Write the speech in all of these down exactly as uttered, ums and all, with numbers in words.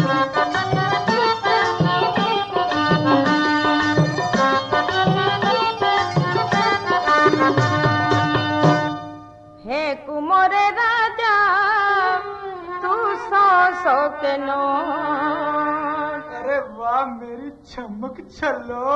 अरे वाह मेरी चमक छलो।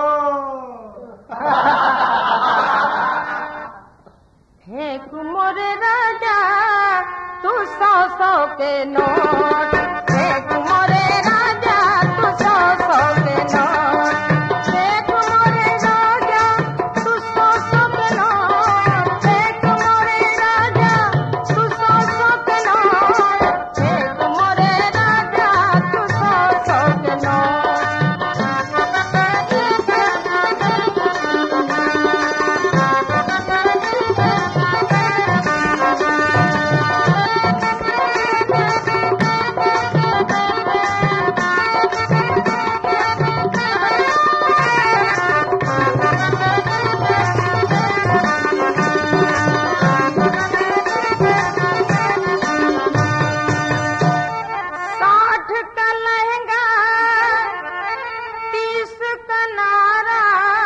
हे कुमोरे राजा तू सौ सौ के नोट, हे कुमोरे राजा तू सौ सौ के नोट, हे कुमोरे राजा तू सौ सौ के नोट, हे कुमोरे राजा तू सौ सौ के नोट, हे कुमोरे राजा तू सौ सौ के नोट। साठ का लहंगा तीस का नारा,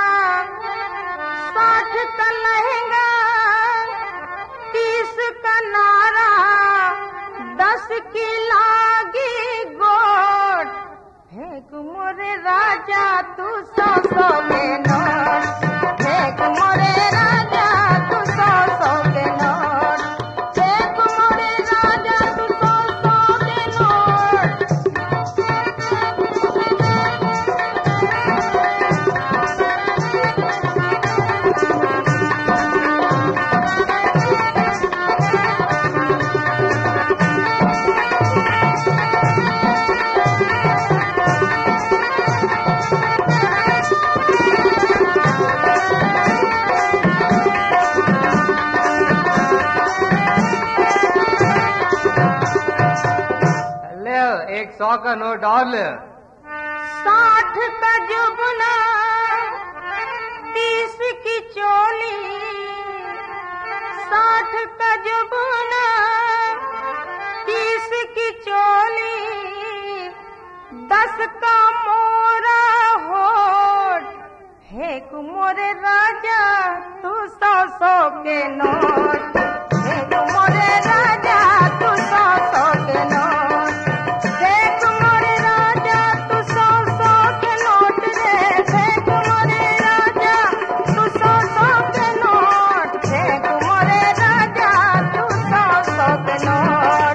साठ का लहंगा तीस का नारा, दस की लागी गोट, हे कुमोरे राजा तू सौ सौ के नोट, हे कुमोरे राजा तू सौ सौ के नोट, हे कुमोरे राजा तू सौ सौ के नोट। ले एक सौ का नोट और ले। साठ का जुबना तीस की चोली, साठ का जुबना तीस की चोली, दस का मोरा होठ, हे कुमोरे राजा तू सौ सौ के नोट, हे कुमोरे राजा तू सौ सौ के नोट, हे कुमोरे राजा तू सौ सौ के नोट रे, हे कुमोरे राजा तू सौ सौ के नोट, हे कुमोरे राजा तू सौ सौ के नोट।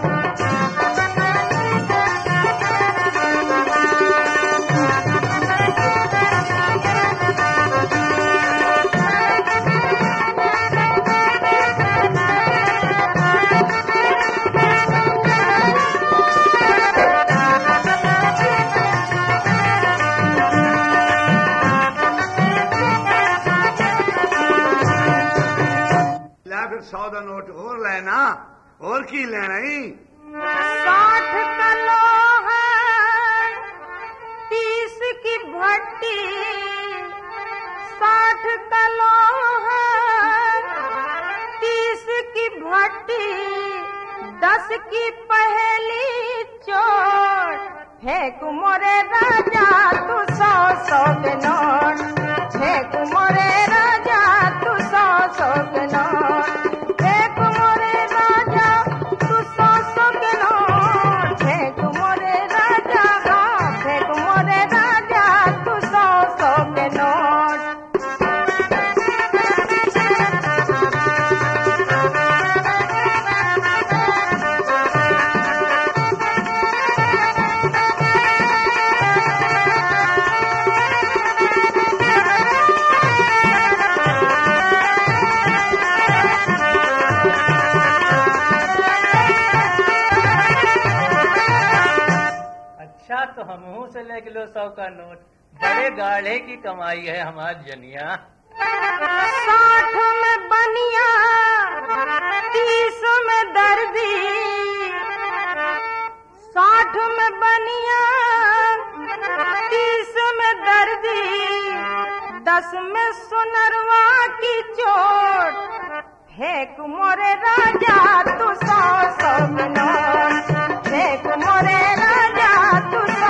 ला फिर सौ का नोट और लेना, और की लेना ही। साठ का लोहा तीस की भट्टी, साठ का लोहा तीस की भट्टी, दस की पहली चोट, हे कुमोरे राजा तू सौ सौ के नोट, हे कुमोरे राजा तू सौ सौ के नोट, हे कुमोरे राजा तू सौ सौ के नोट, हे कुमोरे राजा, हे कुमोरे राजा तू सौ सौ के नोट। अच्छा तो हमहू से ले किलो सौ का नोट, बड़े गाढ़े की कमाई है हमारी जनिया। साठ में बनिया तीस में दर्दी, साठ में बनिया तीस में दर्दी, दस में सुनरवा की चोट, हे कुमोरे राजा तू सौ सौ के नोट, हे कुमोरे राजा तू सौ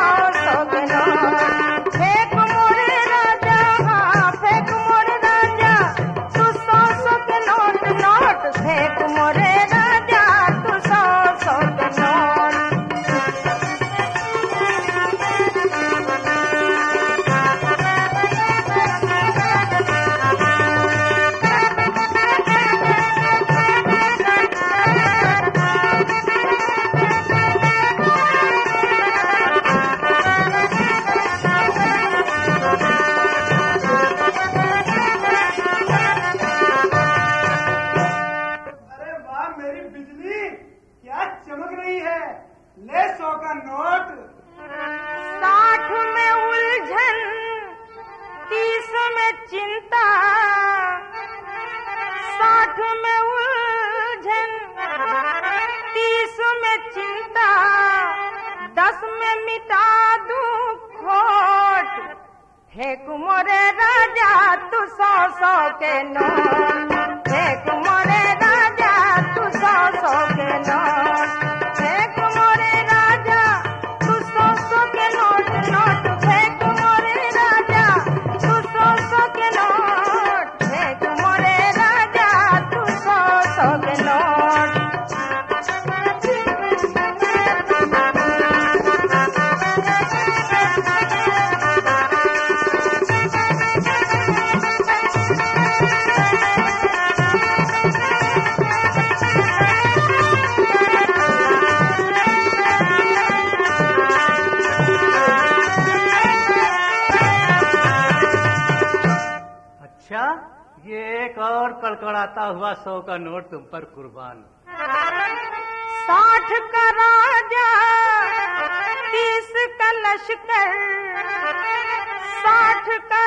सौ के नोट फेंक मोरे राजा तू सौ सौ के नोट फेंक मोरे राजा तू सौ सौ के नोट नोट फेंक मोरे राजा तू सौ सौ के नोट फेंक मोरे राजा तू सौ सौ के नोट अच्छा, ये एक और कड़कड़ाता हुआ सौ का नोट तुम पर कुर्बान। साठ का राजा तीस का लश्कर साठ का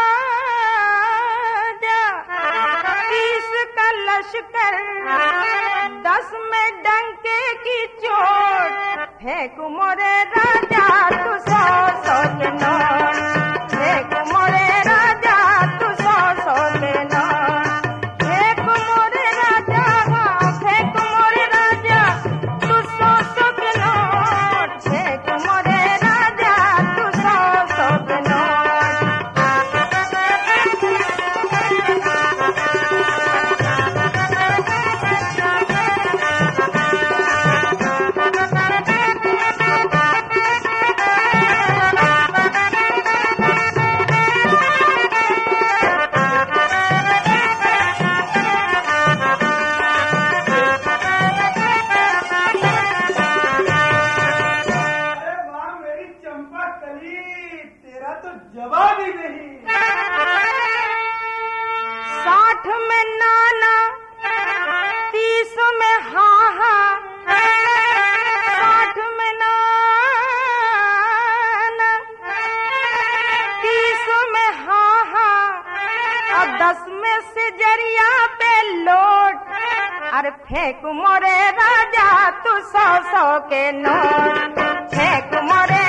राजा तीस का लश्कर दस में डंके की चोट फेंक मोरे राजा तू सौ सौ के नोट फेंक मोरे राजा तू सौ सौ के नोट फेंक मोरे राजा फेंक मोरे राजा तू सौ सौ के नोट फेंक मोरे राजा तू सौ सौ के नोट अरे वाह मेरी चंपा कली, तेरा तो जवाब ही नहीं। साठ में नाना तीस में हाहा साठ में नाना तीस में हाहा और दस में से जरिया पे लोट अरे फेंक मोरे राजा तू सौ सौ के नोट फेंक मोरे